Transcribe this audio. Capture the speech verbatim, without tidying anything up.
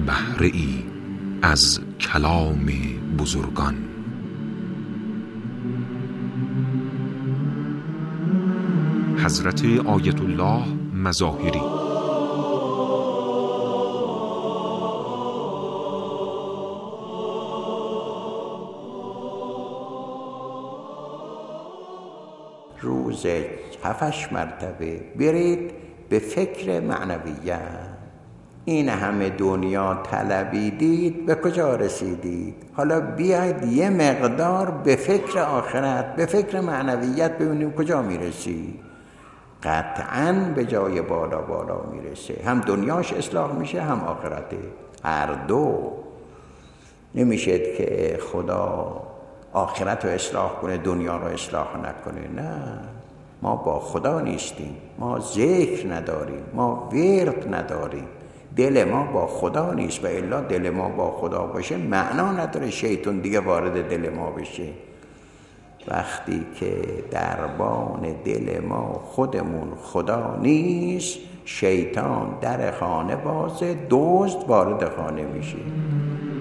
بهره ای از کلام بزرگان. حضرت آیت الله مظاهری. روز هفتش مرتبه برید به فکر معنویت. این همه دنیا طلبیدید، به کجا رسیدید؟ حالا بیاید یه مقدار به فکر آخرت، به فکر معنویت، ببینیم کجا میرسی. قطعاً به جای بالا بالا میرسه، هم دنیاش اصلاح میشه هم آخرته، هر دو. نمیشه که خدا آخرت رو اصلاح کنه دنیا رو اصلاح نکنه. نه، ما با خدا نیستیم، ما ذکر نداریم، ما ورد نداریم، دل ما با خدا نیست. و الا دل ما با خدا باشه معنا نداره شیطان دیگه وارد دل ما بشه. وقتی که دربان دل ما خودمون خدا نیست، شیطان در خانه بازه، دزد وارد خانه میشه.